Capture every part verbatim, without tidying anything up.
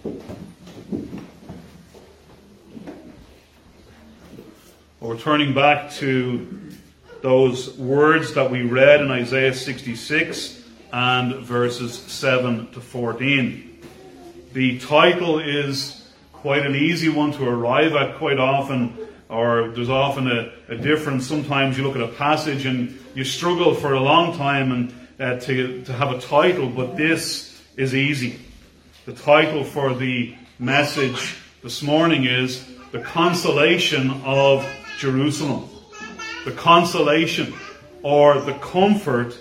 Well, we're turning back to those words that we read in Isaiah sixty-six and verses seven to fourteen. The title is quite an easy one to arrive at quite often, or there's often a, a difference. Sometimes you look at a passage and you struggle for a long time and uh, to, to have a title, but this is easy. The title for the message this morning is The Consolation of Jerusalem. The consolation or the comfort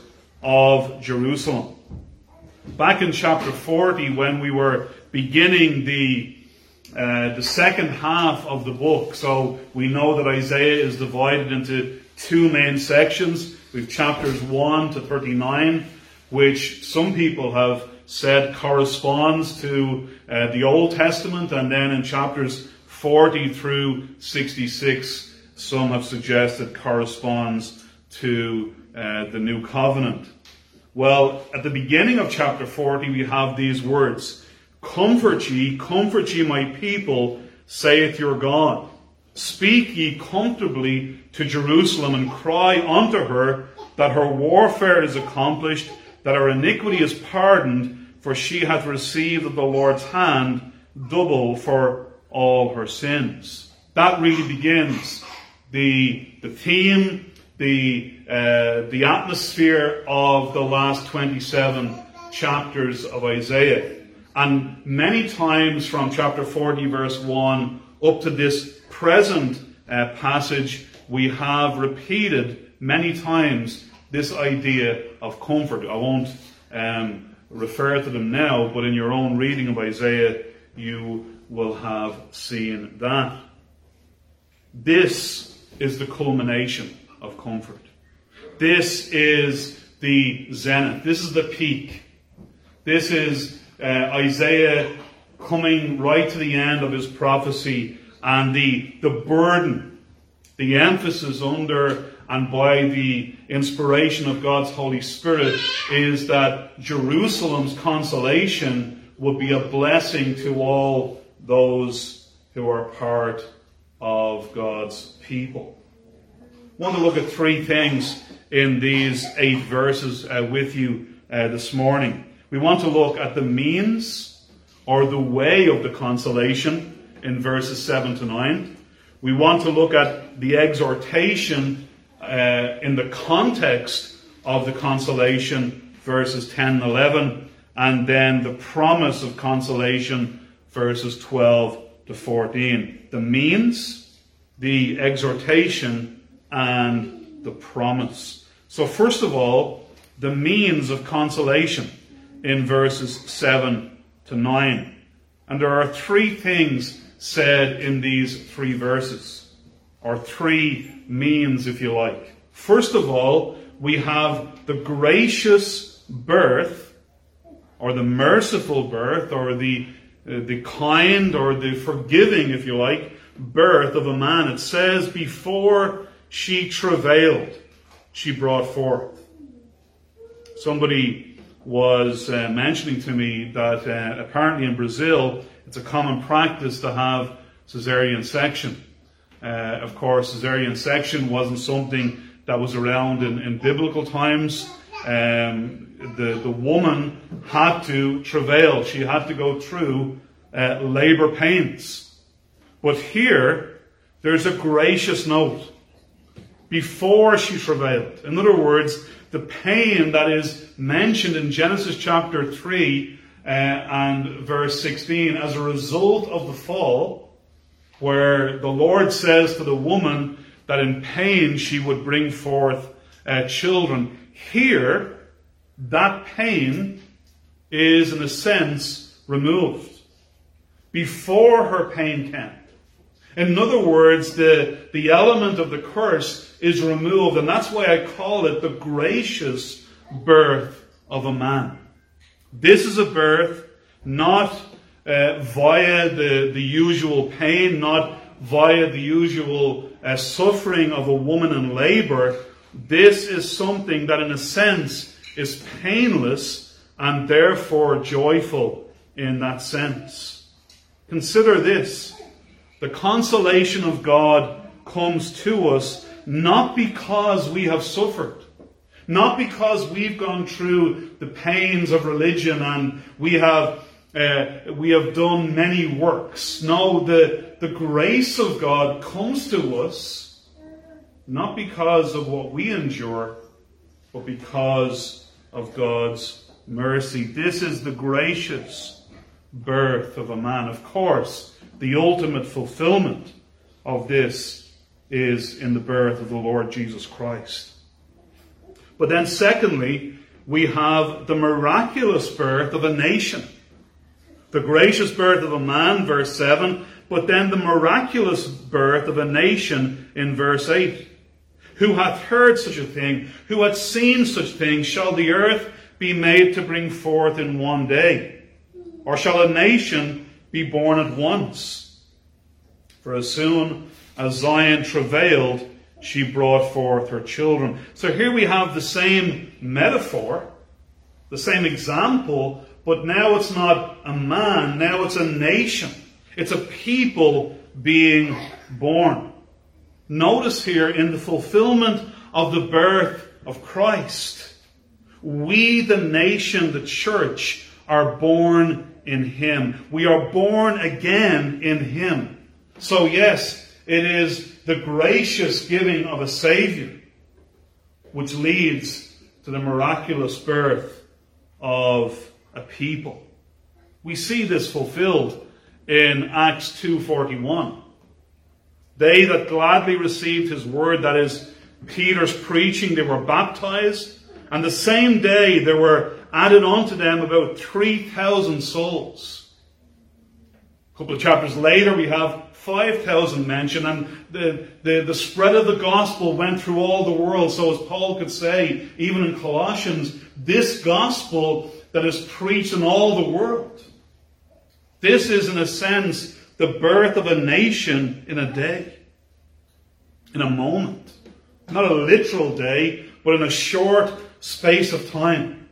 of Jerusalem. Back in chapter forty, when we were beginning the uh, the second half of the book, so we know that Isaiah is divided into two main sections. We've chapters one to thirty-nine, which some people have said corresponds to uh, the Old Testament, and then in chapters forty through sixty-six, some have suggested corresponds to uh, the New Covenant. Well, at the beginning of chapter forty, we have these words: Comfort ye, comfort ye my people, saith your God. Speak ye comfortably to Jerusalem, and cry unto her that her warfare is accomplished, that her iniquity is pardoned, for she hath received of the Lord's hand double for all her sins. That really begins the, the theme, the, uh, the atmosphere of the last twenty-seven chapters of Isaiah. And many times from chapter forty, verse one, up to this present uh, passage, we have repeated many times this idea of comfort. I won't um, refer to them now, but in your own reading of Isaiah, you will have seen that. This is the culmination of comfort. This is the zenith. This is the peak. This is uh, Isaiah coming right to the end of his prophecy, and the, the burden, the emphasis under and by the inspiration of God's Holy Spirit is that Jerusalem's consolation would be a blessing to all those who are part of God's people. I want to look at three things in these eight verses uh, with you uh, this morning. We want to look at the means or the way of the consolation in verses seven to nine. We want to look at the exhortation uh, in the context of the consolation, verses ten and eleven, and then the promise of consolation, verses twelve to fourteen. The means, the exhortation, and the promise. So first of all, the means of consolation in verses seven to nine. And there are three things said in these three verses, or three means, if you like. First of all, we have the gracious birth, or the merciful birth, or the uh, the kind, or the forgiving, if you like, birth of a man. It says, before she travailed, she brought forth. Somebody was uh, mentioning to me that uh, apparently in Brazil, it's a common practice to have caesarean section. Uh, of course, caesarean section wasn't something that was around in, in biblical times. Um, the, the woman had to travail. She had to go through uh, labor pains. But here, there's a gracious note. Before she travailed. In other words, the pain that is mentioned in Genesis chapter three uh, and verse sixteen as a result of the fall, where the Lord says to the woman that in pain she would bring forth uh, children. Here, that pain is in a sense removed. Before her pain came. In other words, the, the element of the curse is removed, and that's why I call it the gracious birth of a man. This is a birth not uh, via the, the usual pain, not via the usual uh, suffering of a woman in labor. This is something that in a sense is painless and therefore joyful in that sense. Consider this. The consolation of God comes to us not because we have suffered, not because we've gone through the pains of religion and we have uh, we have done many works. No, the, the grace of God comes to us not because of what we endure, but because of God's mercy. This is the gracious birth of a man. Of course, the ultimate fulfillment of this is in the birth of the Lord Jesus Christ. But then secondly, we have the miraculous birth of a nation. The gracious birth of a man, verse seven, but then the miraculous birth of a nation in verse eight. Who hath heard such a thing? Who hath seen such things? Shall the earth be made to bring forth in one day? Or shall a nation be born at once? For as soon as Zion travailed, she brought forth her children. So here we have the same metaphor, the same example, but now it's not a man, now it's a nation. It's a people being born. Notice here, in the fulfillment of the birth of Christ, we, the nation, the church, are born in Him. We are born again in Him. So yes, it is the gracious giving of a Saviour which leads to the miraculous birth of a people. We see this fulfilled in Acts two forty-one. They that gladly received His word, that is, Peter's preaching, they were baptized, and the same day there were added unto them about three thousand souls. A couple of chapters later we have five thousand mentioned, and the, the, the spread of the gospel went through all the world. So as Paul could say, even in Colossians, this gospel that is preached in all the world. This is, in a sense, the birth of a nation in a day, in a moment. Not a literal day, but in a short space of time.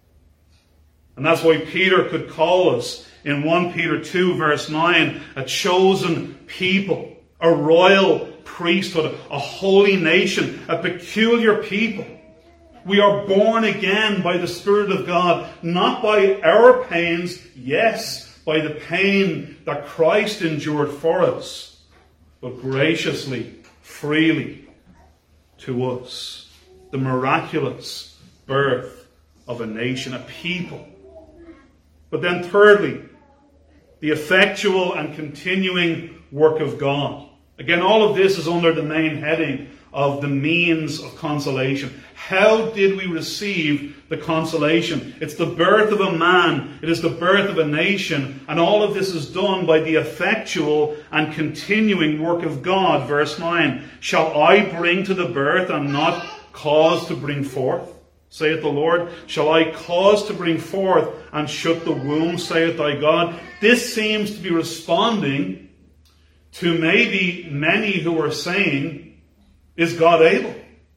And that's why Peter could call us in First Peter two verse nine, a chosen people, a royal priesthood, a holy nation, a peculiar people. We are born again by the Spirit of God, not by our pains, yes, by the pain that Christ endured for us, but graciously, freely to us. The miraculous birth of a nation, a people. But then thirdly, the effectual and continuing work of God. Again, all of this is under the main heading of the means of consolation. How did we receive the consolation? It's the birth of a man. It is the birth of a nation. And all of this is done by the effectual and continuing work of God. Verse nine, shall I bring to the birth and not cause to bring forth? Saith the Lord. Shall I cause to bring forth and shut the womb, saith thy God? This seems to be responding to maybe many who are saying, is God able?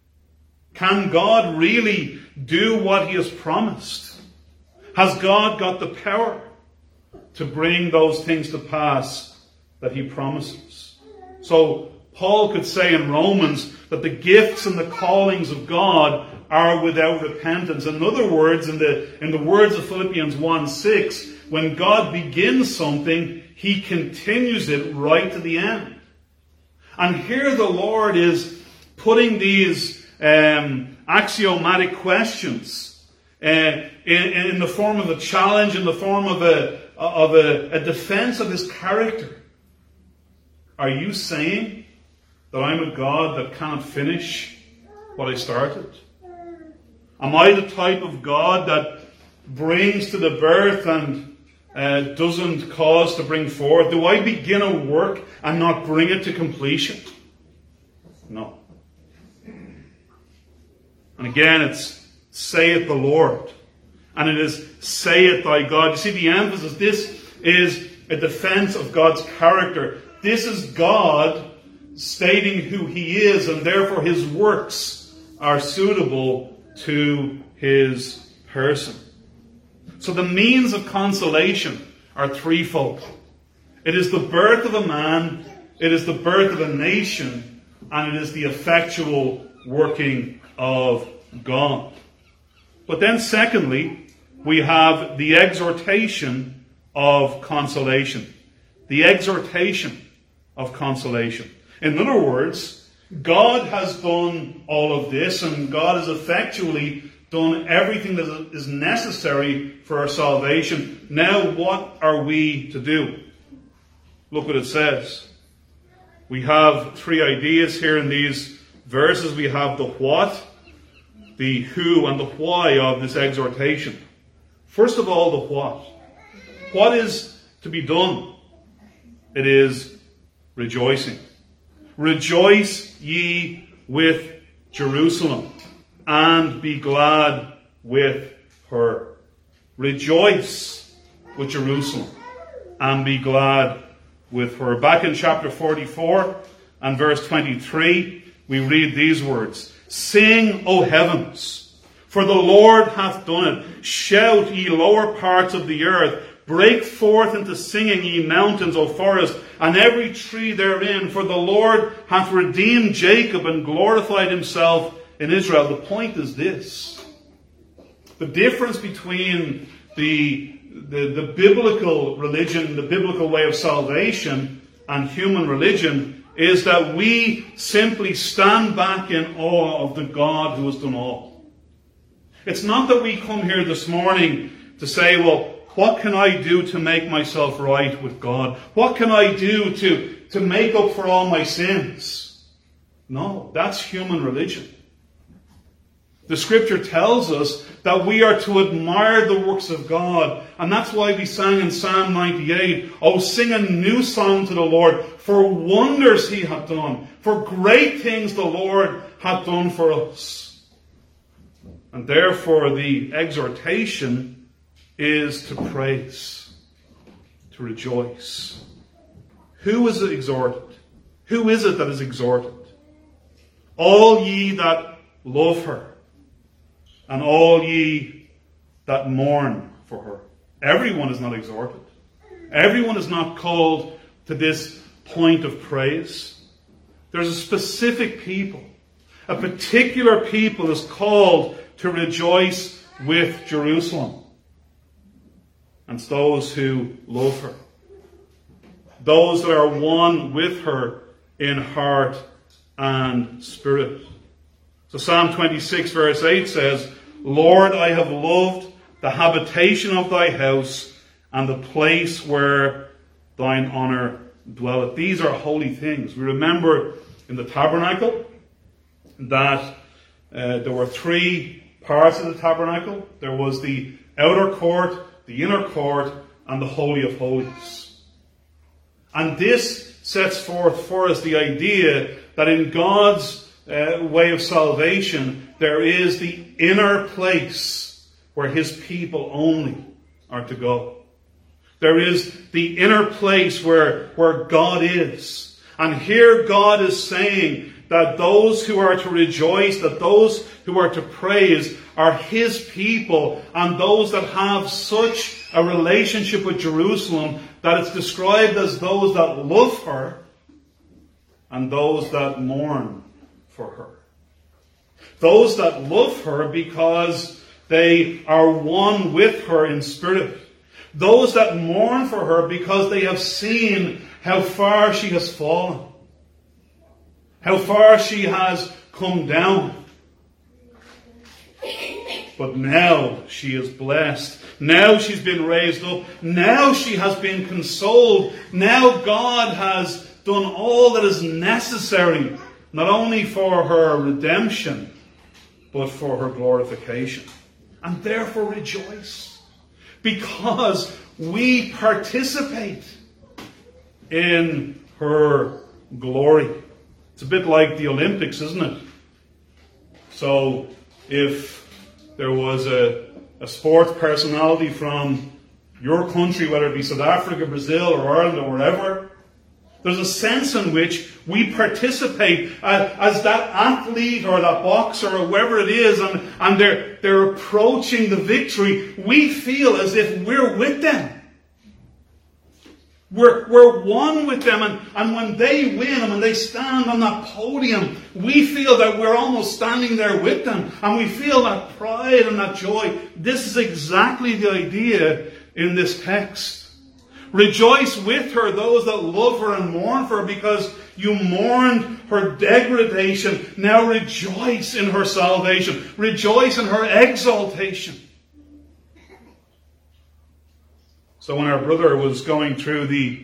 Can God really do what He has promised? Has God got the power to bring those things to pass that He promises? So Paul could say in Romans that the gifts and the callings of God are without repentance. In other words, in the, in the words of Philippians one six, when God begins something, He continues it right to the end. And here the Lord is putting these um, axiomatic questions uh, in, in the form of a challenge, in the form of a of a, a defense of His character. Are you saying that I'm a God that cannot finish what I started? Am I the type of God that brings to the birth and uh, doesn't cause to bring forth? Do I begin a work and not bring it to completion? No. And again, it's saith the Lord. And it is saith thy God. You see the emphasis. This is a defense of God's character. This is God stating who He is, and therefore His works are suitable to His person. So the means of consolation are threefold. It is the birth of a man, it is the birth of a nation, and it is the effectual working of God. But then secondly, we have the exhortation of consolation. The exhortation of consolation. In other words, God has done all of this, and God has effectually done everything that is necessary for our salvation. Now what are we to do? Look what it says. We have three ideas here in these verses. We have the what, the who, and the why of this exhortation. First of all, the what. What is to be done? It is rejoicing. Rejoice ye with Jerusalem, and be glad with her. Rejoice with Jerusalem, and be glad with her. Back in chapter forty-four and verse twenty-three, we read these words. Sing, O heavens, for the Lord hath done it. Shout, ye lower parts of the earth. Break forth into singing, ye mountains, O forest, and every tree therein. For the Lord hath redeemed Jacob and glorified himself in Israel. The point is this. The difference between the, the, the biblical religion, the biblical way of salvation, and human religion is that we simply stand back in awe of the God who has done all. It's not that we come here this morning to say, well, what can I do to make myself right with God? What can I do to, to make up for all my sins? No, that's human religion. The scripture tells us that we are to admire the works of God. And that's why we sang in Psalm ninety-eight, oh, sing a new song to the Lord, for wonders he hath done, for great things the Lord hath done for us. And therefore the exhortation is to praise, to rejoice. Who is it exhorted? Who is it that is exhorted? All ye that love her, and all ye that mourn for her. Everyone is not exhorted. Everyone is not called to this point of praise. There's a specific people. A particular people is called to rejoice with Jerusalem. And it's those who love her. Those that are one with her in heart and spirit. So Psalm twenty-six verse eight says, Lord, I have loved the habitation of thy house and the place where thine honour dwelleth. These are holy things. We remember in the tabernacle that uh, there were three parts of the tabernacle. There was the outer court, the inner court, and the Holy of Holies. And this sets forth for us the idea that in God's uh, way of salvation, there is the inner place where his people only are to go. There is the inner place where, where God is. And here God is saying that those who are to rejoice, that those who are to praise are his people, and those that have such a relationship with Jerusalem that it's described as those that love her and those that mourn for her. Those that love her because they are one with her in spirit. Those that mourn for her because they have seen how far she has fallen. How far she has come down. But now she is blessed. Now she's been raised up. Now she has been consoled. Now God has done all that is necessary, not only for her redemption, but for her glorification. And therefore rejoice, because we participate in her glory. It's a bit like the Olympics, isn't it? So if there was a, a sports personality from your country, whether it be South Africa, Brazil, or Ireland, or wherever, there's a sense in which we participate as, as that athlete or that boxer or whoever it is, and, and they're, they're approaching the victory. We feel as if we're with them. We're, we're one with them, and, and when they win and when they stand on that podium, we feel that we're almost standing there with them, and we feel that pride and that joy. This is exactly the idea in this text. Rejoice with her, those that love her and mourn for her, because you mourned her degradation. Now rejoice in her salvation. Rejoice in her exaltation. So when our brother was going through the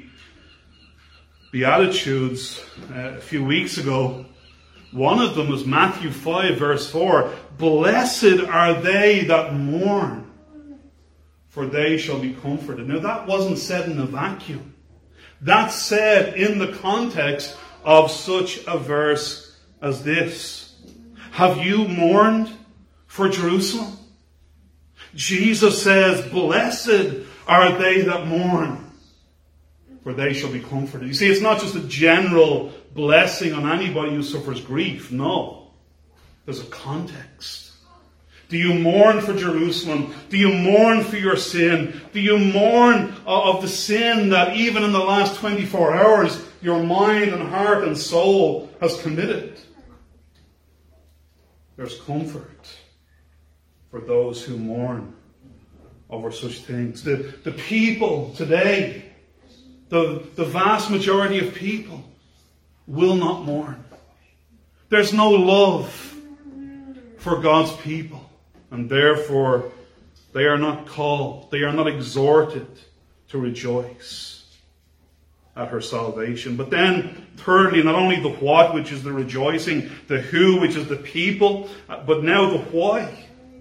Beatitudes uh, a few weeks ago, one of them was Matthew five, verse four. Blessed are they that mourn, for they shall be comforted. Now that wasn't said in a vacuum. That's said in the context of such a verse as this. Have you mourned for Jerusalem? Jesus says, blessed are they that mourn, for they shall be comforted. You see, it's not just a general blessing on anybody who suffers grief. No. There's a context. Do you mourn for Jerusalem? Do you mourn for your sin? Do you mourn of the sin that even in the last twenty-four hours your mind and heart and soul has committed? There's comfort for those who mourn over such things. The, the people today, the, the vast majority of people, will not mourn. There's no love for God's people. And therefore, they are not called, they are not exhorted to rejoice at her salvation. But then, thirdly, not only the what, which is the rejoicing, the who, which is the people, but now the why.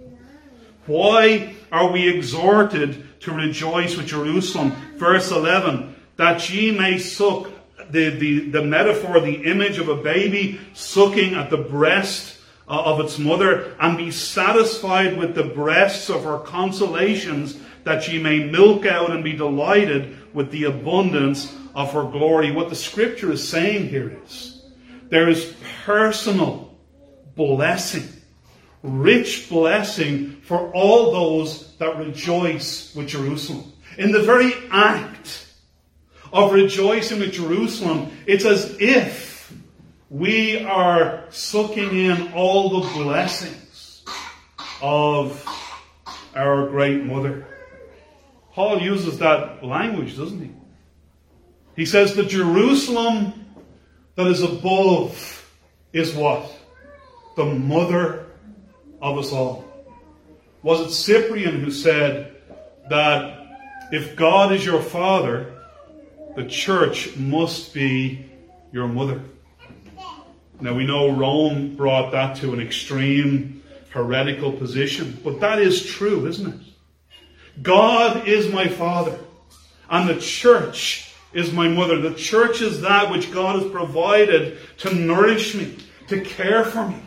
Why are we exhorted to rejoice with Jerusalem? Verse eleven, that ye may suck, the, the, the metaphor, the image of a baby sucking at the breast of its mother, and be satisfied with the breasts of her consolations, that ye may milk out and be delighted with the abundance of her glory. What the scripture is saying here is, there is personal blessing, rich blessing for all those that rejoice with Jerusalem. In the very act of rejoicing with Jerusalem, it's as if we are sucking in all the blessings of our great mother. Paul uses that language, doesn't he? He says the Jerusalem that is above is what? The mother of us all. Was it Cyprian who said that if God is your father, the church must be your mother? Now we know Rome brought that to an extreme heretical position, but that is true, isn't it? God is my father, and the church is my mother. The church is that which God has provided to nourish me, to care for me.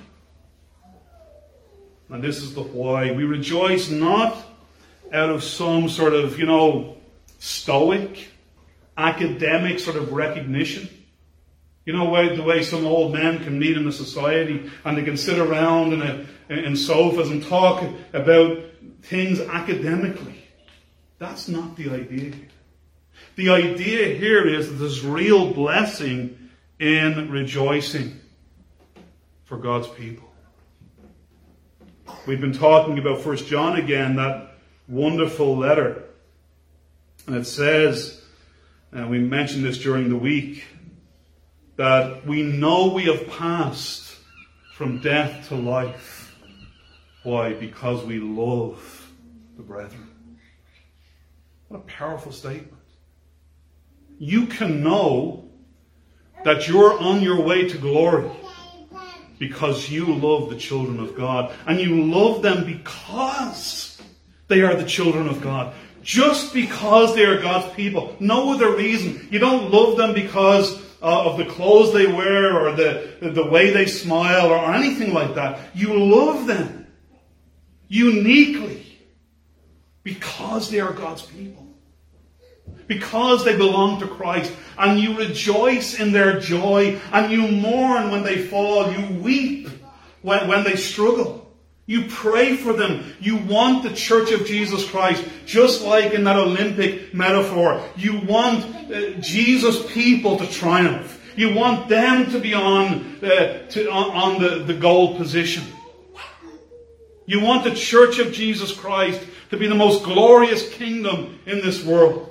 And this is the why. We rejoice not out of some sort of, you know, stoic, academic sort of recognition. You know, the way some old men can meet in a society and they can sit around in, a, in sofas and talk about things academically. That's not the idea here. The idea here is that there's real blessing in rejoicing for God's people. We've been talking about First John again, that wonderful letter. And it says, and we mentioned this during the week, that we know we have passed from death to life. Why? Because we love the brethren. What a powerful statement. You can know that you're on your way to glory because you love the children of God. And you love them because they are the children of God. Just because they are God's people. No other reason. You don't love them because Uh, of the clothes they wear or the, the way they smile or anything like that. You love them uniquely because they are God's people. Because they belong to Christ. And you rejoice in their joy, and you mourn when they fall. You weep when, when they struggle. You pray for them. You want the Church of Jesus Christ, just like in that Olympic metaphor. You want uh, Jesus' people to triumph. You want them to be on, uh, to, on, on the, the goal position. You want the Church of Jesus Christ to be the most glorious kingdom in this world.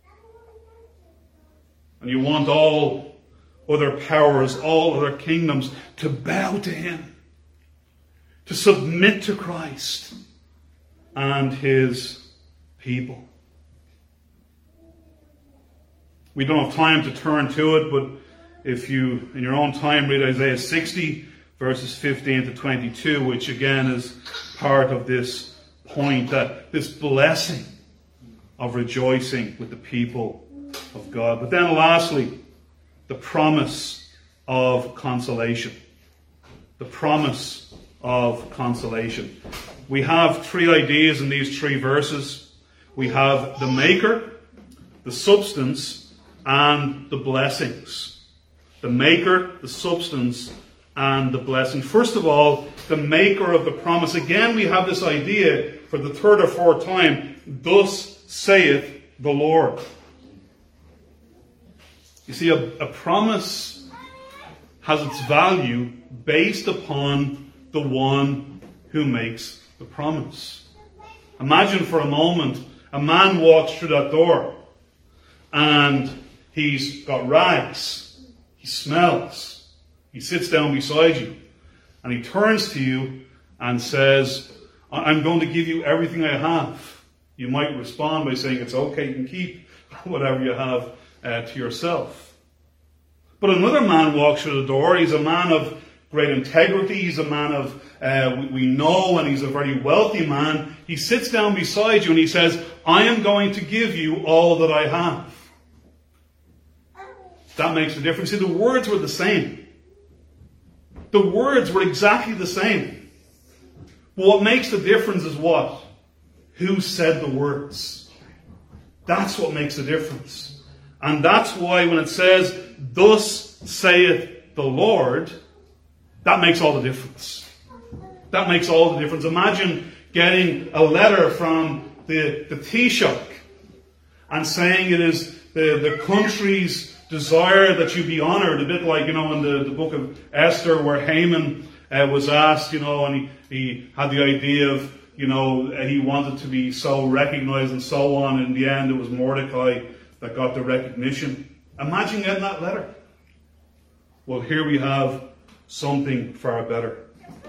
And you want all other powers, all other kingdoms to bow to Him, to submit to Christ and His people. We don't have time to turn to it, but if you, in your own time, read Isaiah sixty, verses fifteen to twenty-two, which again is part of this point, that this blessing of rejoicing with the people of God. But then lastly, the promise of consolation. The promise of consolation. We have three ideas in these three verses. We have the maker, the substance, and the blessings. The maker, the substance, and the blessing. First of all, the maker of the promise. Again, we have this idea for the third or fourth time, thus saith the Lord. You see, a, a promise has its value based upon the one who makes the promise. Imagine for a moment, a man walks through that door and he's got rags. He smells. He sits down beside you and he turns to you and says, I'm going to give you everything I have. You might respond by saying, it's okay, you can keep whatever you have uh, to yourself. But another man walks through the door. He's a man of great integrity. He's a man of, uh, we, we know, and he's a very wealthy man. He sits down beside you and he says, I am going to give you all that I have. That makes a difference. See, the words were the same. The words were exactly the same. But what makes the difference is what? Who said the words? That's what makes the difference. And that's why when it says, thus saith the Lord, that makes all the difference. That makes all the difference. Imagine getting a letter from the, the Taoiseach and saying it is the, the country's desire that you be honoured, a bit like, you know, in the, the book of Esther where Haman uh, was asked, you know, and he, he had the idea of, you know, he wanted to be so recognised and so on. In the end, it was Mordecai that got the recognition. Imagine getting that letter. Well, here we have something far better.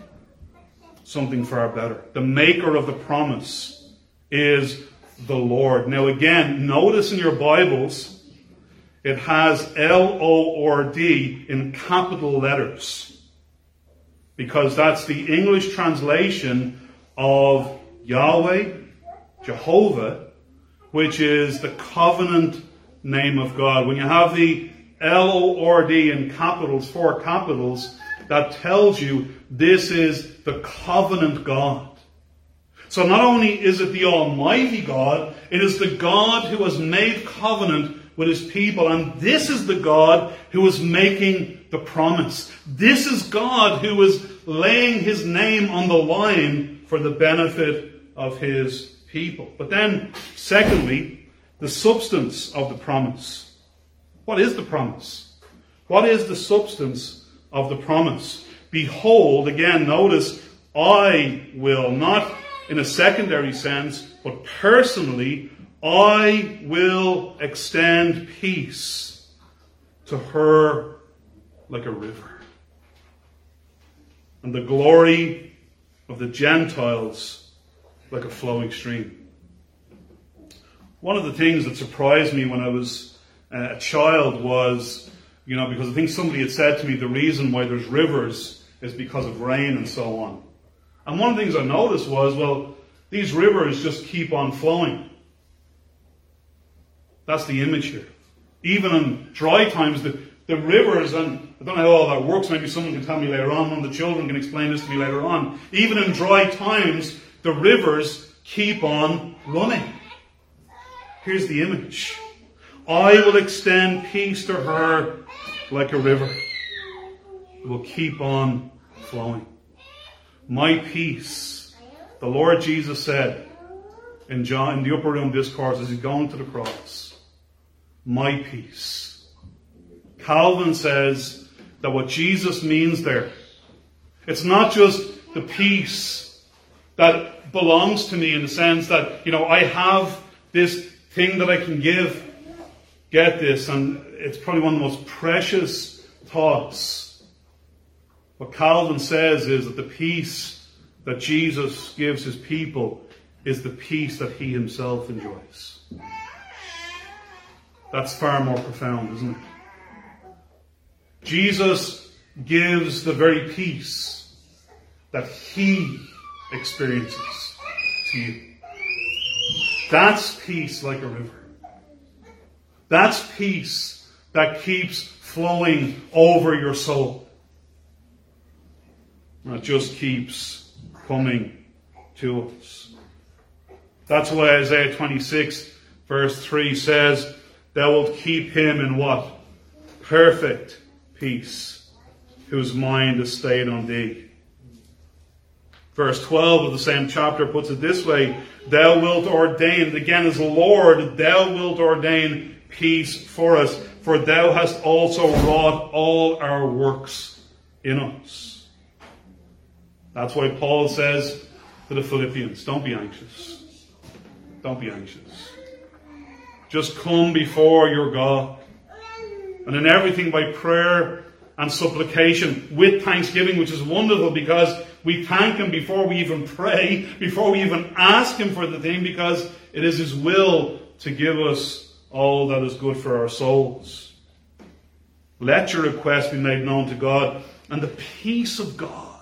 Something far better. The maker of the promise is the Lord. Now again, notice in your Bibles, it has L O R D in capital letters. Because that's the English translation of Yahweh, Jehovah, which is the covenant name of God. When you have the L O R D in capitals, four capitals, that tells you this is the covenant God. So not only is it the Almighty God, it is the God who has made covenant with His people. And this is the God who is making the promise. This is God who is laying His name on the line for the benefit of His people. But then, secondly, the substance of the promise. What is the promise? What is the substance of the promise? Behold, again, notice, I will, not in a secondary sense, but personally, I will extend peace to her like a river. And the glory of the Gentiles like a flowing stream. One of the things that surprised me when I was uh, a child was, you know, because I think somebody had said to me the reason why there's rivers is because of rain and so on. And one of the things I noticed was, well, these rivers just keep on flowing. That's the image here. Even in dry times, the, the rivers, and I don't know how all that works, maybe someone can tell me later on, one of the children can explain this to me later on. Even in dry times, the rivers keep on running. Here's the image. I will extend peace to her like a river. It will keep on flowing. My peace, the Lord Jesus said in John, in the upper room discourse as he's going to the cross, my peace. Calvin says that what Jesus means there, it's not just the peace that belongs to me in the sense that, you know, I have this thing that I can give. Get this, and it's probably one of the most precious thoughts. What Calvin says is that the peace that Jesus gives his people is the peace that he himself enjoys. That's far more profound, isn't it? Jesus gives the very peace that he experiences to you. That's peace like a river. That's peace that keeps flowing over your soul. And it just keeps coming to us. That's why Isaiah twenty-six verse three says, thou wilt keep him in what? Perfect peace, whose mind is stayed on thee. Verse twelve of the same chapter puts it this way, thou wilt ordain, again as Lord, thou wilt ordain peace for us, for thou hast also wrought all our works in us. That's why Paul says to the Philippians, don't be anxious. Don't be anxious. Just come before your God. And in everything by prayer and supplication with thanksgiving, which is wonderful because we thank him before we even pray, before we even ask him for the thing, because it is his will to give us all that is good for our souls. Let your request be made known to God, and the peace of God,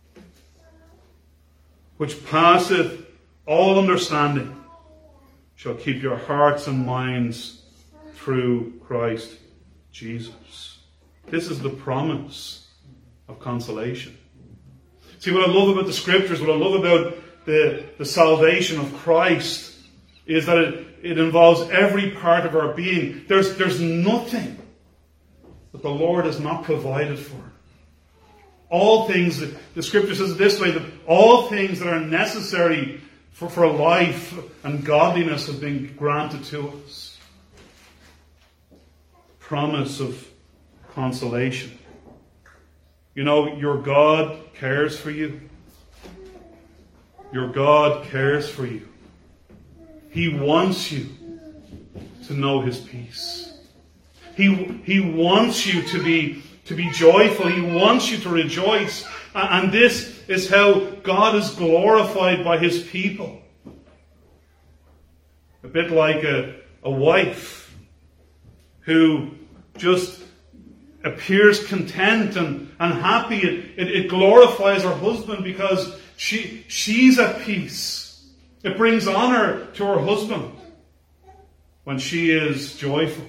which passeth all understanding, shall keep your hearts and minds through Christ Jesus. This is the promise of consolation. See, what I love about the Scriptures, what I love about the, the salvation of Christ, is that it, it involves every part of our being. There's, there's nothing that the Lord has not provided for. All things, the Scripture says it this way, that all things that are necessary for, for life and godliness have been granted to us. Promise of consolation. You know, your God cares for you. Your God cares for you. He wants you to know his peace. He, he wants you to be, to be joyful. He wants you to rejoice. And this is how God is glorified by his people. A bit like a, a wife who just appears content and, and happy. It, it, it glorifies her husband because she, she's at peace. It brings honor to her husband when she is joyful.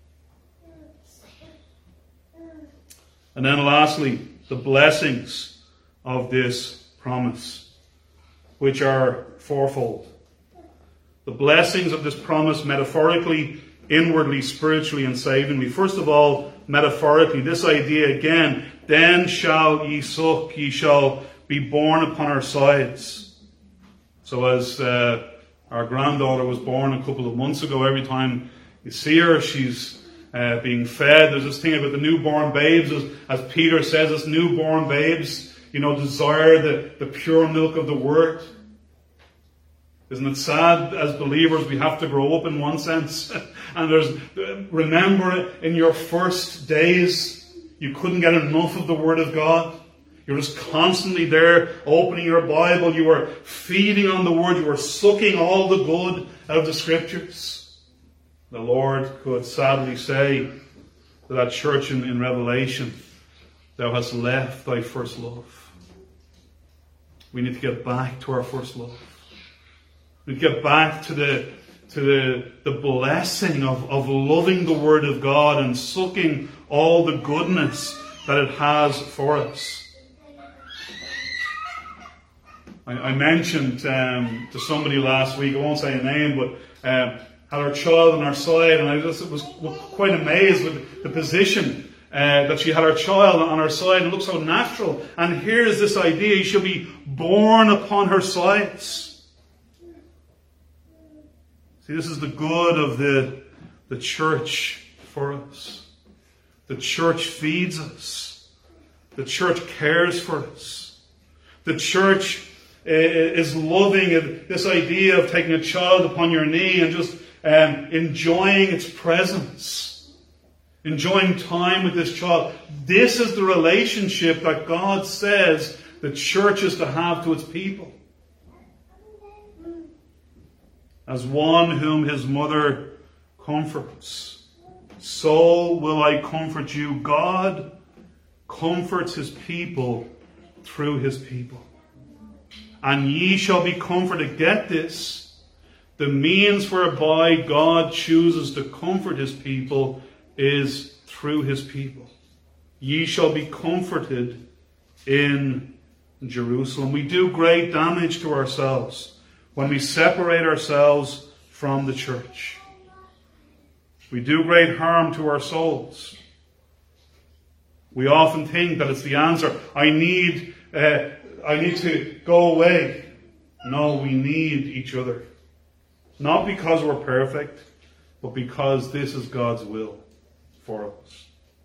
And then lastly, the blessings of this promise, which are fourfold. The blessings of this promise metaphorically, inwardly, spiritually, and savingly. First of all, metaphorically, this idea again, then shall ye suck, ye shall be born upon our sides. So as uh, our granddaughter was born a couple of months ago, every time you see her, she's uh, being fed. There's this thing about the newborn babes, as, as Peter says, as newborn babes, you know, desire the, the pure milk of the Word. Isn't it sad, as believers, we have to grow up in one sense? And there's, remember, in your first days, you couldn't get enough of the Word of God. You were just constantly there, opening your Bible. You were feeding on the Word. You were sucking all the good out of the Scriptures. The Lord could sadly say to that church in, in Revelation, thou hast left thy first love. We need to get back to our first love. We need to get back to the to the, the blessing of, of loving the Word of God and sucking all the goodness that it has for us. I, I mentioned um, to somebody last week, I won't say a name, but um, had our child on our side, and I just was quite amazed with the position uh, that she had her child on her side, and it looked so natural. And here is this idea, he shall be born upon her sides. See, this is the good of the, the church for us. The church feeds us. The church cares for us. The church uh, is loving this idea of taking a child upon your knee and just um, enjoying its presence. Enjoying time with this child. This is the relationship that God says the church is to have to its people. As one whom his mother comforts, so will I comfort you. God comforts his people through his people. And ye shall be comforted. Get this. The means whereby God chooses to comfort his people is through his people. Ye shall be comforted in Jerusalem. We do great damage to ourselves when we separate ourselves from the church. We do great harm to our souls. We often think that it's the answer. I need, uh, I need to go away. No, we need each other. Not because we're perfect, but because this is God's will for us.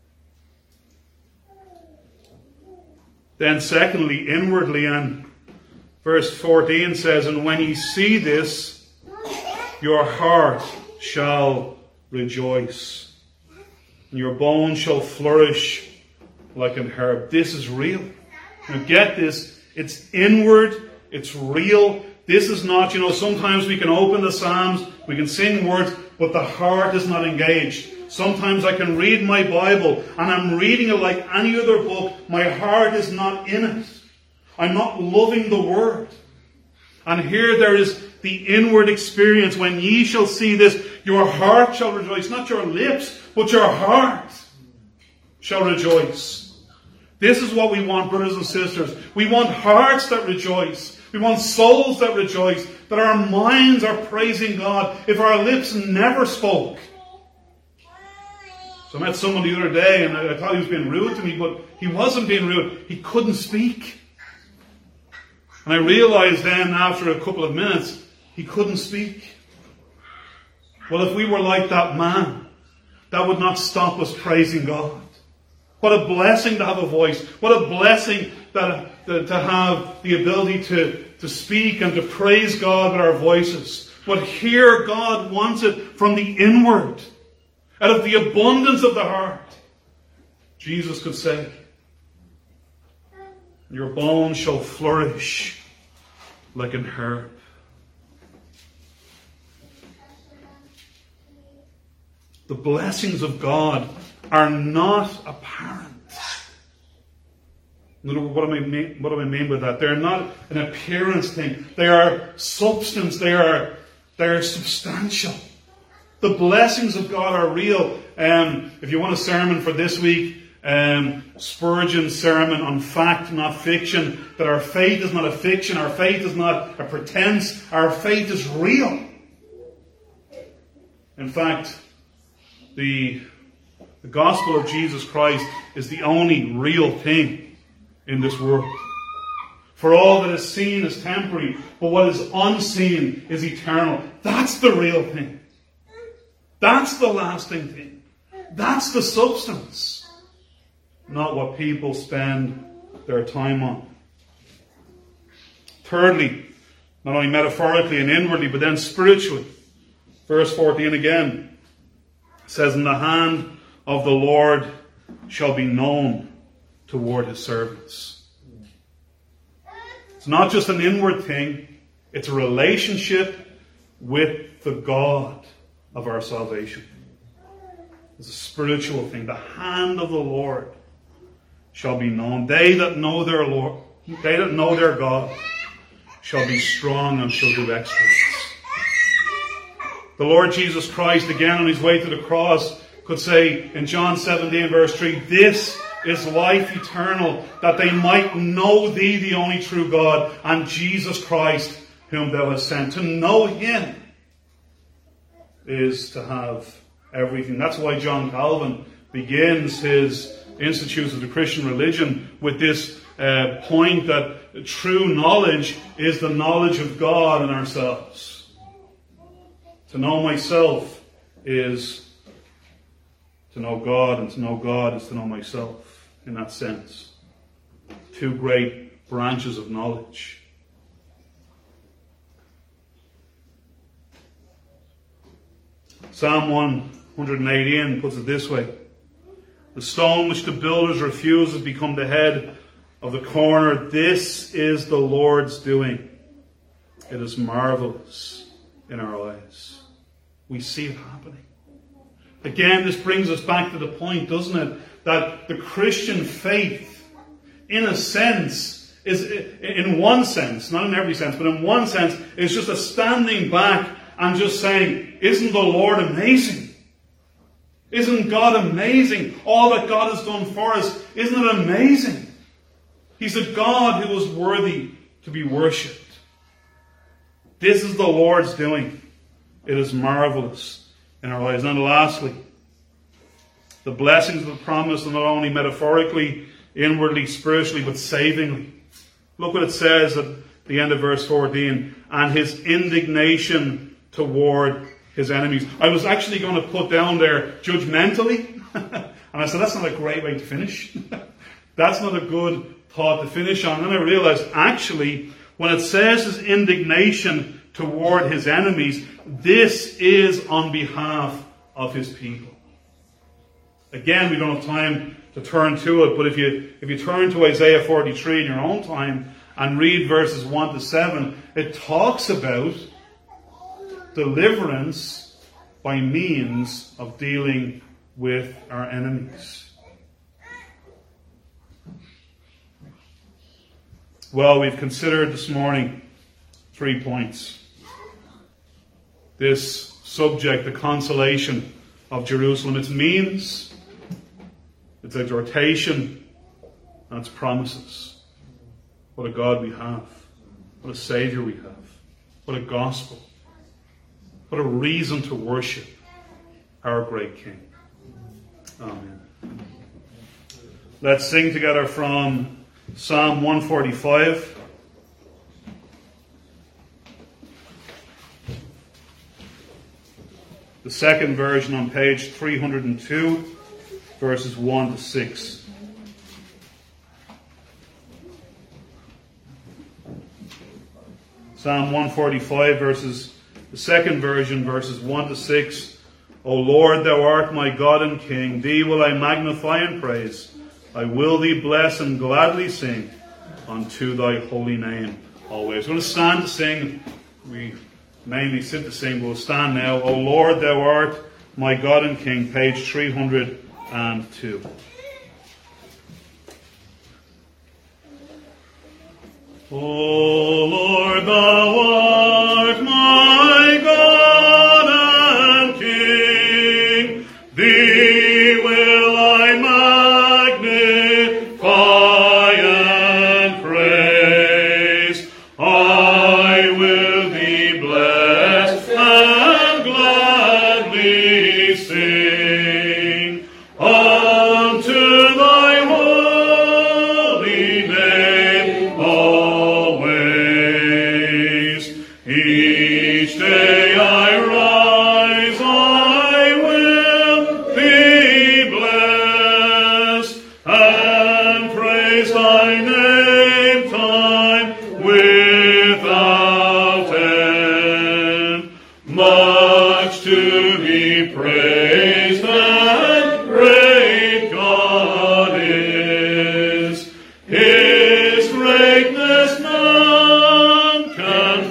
Then secondly, inwardly, and verse fourteen says, and when ye see this, your heart shall rejoice, and your bones shall flourish like an herb. This is real. Now get this, it's inward, it's real. This is not, you know, sometimes we can open the Psalms, we can sing words, but the heart is not engaged. Sometimes I can read my Bible and I'm reading it like any other book. My heart is not in it. I'm not loving the Word. And here there is the inward experience. When ye shall see this, your heart shall rejoice. Not your lips, but your heart shall rejoice. This is what we want, brothers and sisters. We want hearts that rejoice. We want souls that rejoice. That our minds are praising God. If our lips never spoke. So I met someone the other day and I thought he was being rude to me, but he wasn't being rude. He couldn't speak. And I realized then after a couple of minutes, he couldn't speak. Well, if we were like that man, that would not stop us praising God. What a blessing to have a voice. What a blessing that, that to have the ability to, to speak and to praise God with our voices. But here God wants it from the inward. Out of the abundance of the heart. Jesus could say, your bones shall flourish like an herb. The blessings of God are not apparent. What do I mean, what do I mean by that? They're not an appearance thing. They are substance. They are, they are substantial. The blessings of God are real. Um, if you want a sermon for this week, um, Spurgeon's sermon on fact, not fiction, that our faith is not a fiction, our faith is not a pretense, our faith is real. In fact, the, the gospel of Jesus Christ is the only real thing in this world. For all that is seen is temporary, but what is unseen is eternal. That's the real thing. That's the lasting thing. That's the substance. Not what people spend their time on. Thirdly, not only metaphorically and inwardly, but then spiritually. Verse fourteen again says, and the hand of the Lord shall be known toward his servants. It's not just an inward thing. It's a relationship with the God of our salvation. It's a spiritual thing. The hand of the Lord shall be known. They that know their Lord, they that know their God, shall be strong and shall do exploits. The Lord Jesus Christ, again on his way to the cross, could say in John seventeen verse three, this is life eternal, that they might know thee, the only true God, and Jesus Christ, whom thou hast sent. To know him is to have everything. That's why John Calvin begins his Institutes of the Christian Religion with this uh, point that true knowledge is the knowledge of God and ourselves. To know myself is to know God, and to know God is to know myself, in that sense. Two great branches of knowledge. Psalm one eighteen puts it this way: the stone which the builders refused has become the head of the corner. This is the Lord's doing. It is marvelous in our eyes. We see it happening. Again, this brings us back to the point, doesn't it? That the Christian faith, in a sense, is, in one sense, not in every sense, but in one sense, is just a standing back and just saying, isn't the Lord amazing? Isn't God amazing? All that God has done for us, isn't it amazing? He's a God who is worthy to be worshipped. This is the Lord's doing. It is marvelous in our lives. And lastly, the blessings of the promise are not only metaphorically, inwardly, spiritually, but savingly. Look what it says at the end of verse fourteen. And his indignation toward his enemies. I was actually going to put down there judgmentally. And I said, that's not a great way to finish. That's not a good thought to finish on. And then I realized, actually, when it says his indignation toward his enemies, this is on behalf of his people. Again, we don't have time to turn to it, but if you if you turn to Isaiah forty-three in your own time and read verses one to seven, it talks about deliverance by means of dealing with our enemies. Well, we've considered this morning three points. This subject, the consolation of Jerusalem, its means, its exhortation, and its promises. What a God we have. What a Saviour we have. What a gospel. What a reason to worship our great King. Amen. Let's sing together from Psalm one forty-five. The second version on page three hundred two, verses one to six. Psalm one forty-five, verses, the second version, verses one to six. O Lord, thou art my God and King. Thee will I magnify and praise. I will thee bless and gladly sing unto thy holy name always. We're going to stand to sing. We mainly sit to sing, but we'll stand now. O Lord, thou art my God and King, page three hundred two. O Lord, thou art my God and King. Thee will I magnify and praise. I will thee bless and gladly sing unto thy holy name always. Each day I rise, I will be blessed and praise thy name time without end. Much to be praised and great God is. His greatness none can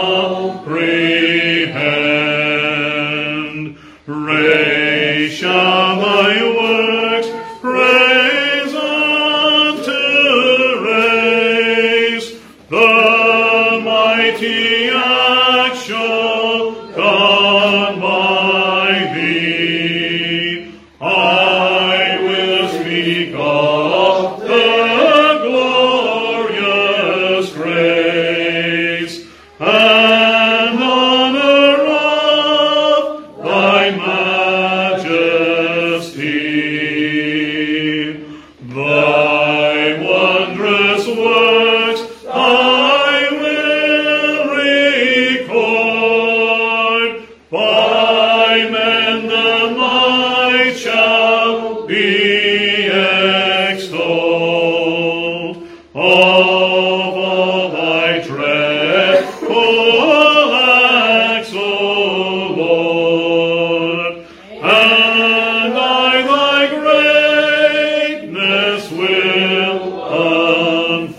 comprehend. Praise shall thy works, praise unto raise. The mighty acts shown done by thee. I will speak of the glorious grace and honor of thy majesty. and I thy greatness will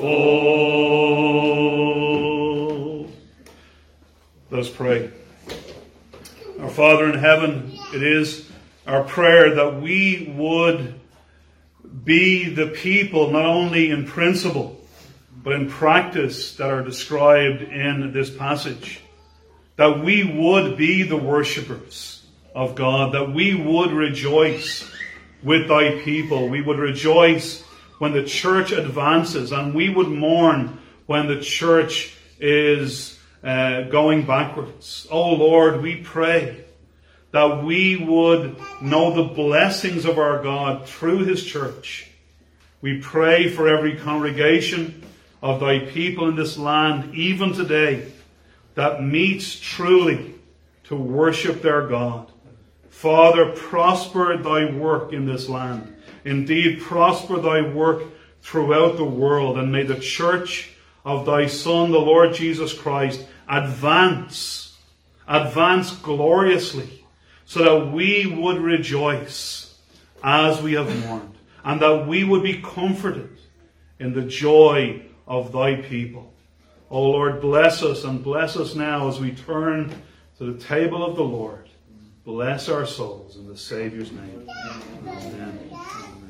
unfold. Let's pray. Our Father in heaven, it is our prayer that we would be the people, not only in principle, but in practice, that are described in this passage. That we would be the worshippers of God, that we would rejoice with thy people. We would rejoice when the church advances, and we would mourn when the church is uh, going backwards. Oh Lord, we pray that we would know the blessings of our God through his church. We pray for every congregation of thy people in this land, even today, that meets truly to worship their God. Father, prosper thy work in this land. Indeed, prosper thy work throughout the world, and may the church of thy Son, the Lord Jesus Christ, advance, advance gloriously, so that we would rejoice as we have mourned, and that we would be comforted in the joy of thy people. O Lord, bless us, and bless us now as we turn to the table of the Lord. Bless our souls in the Saviour's name. Amen. Amen.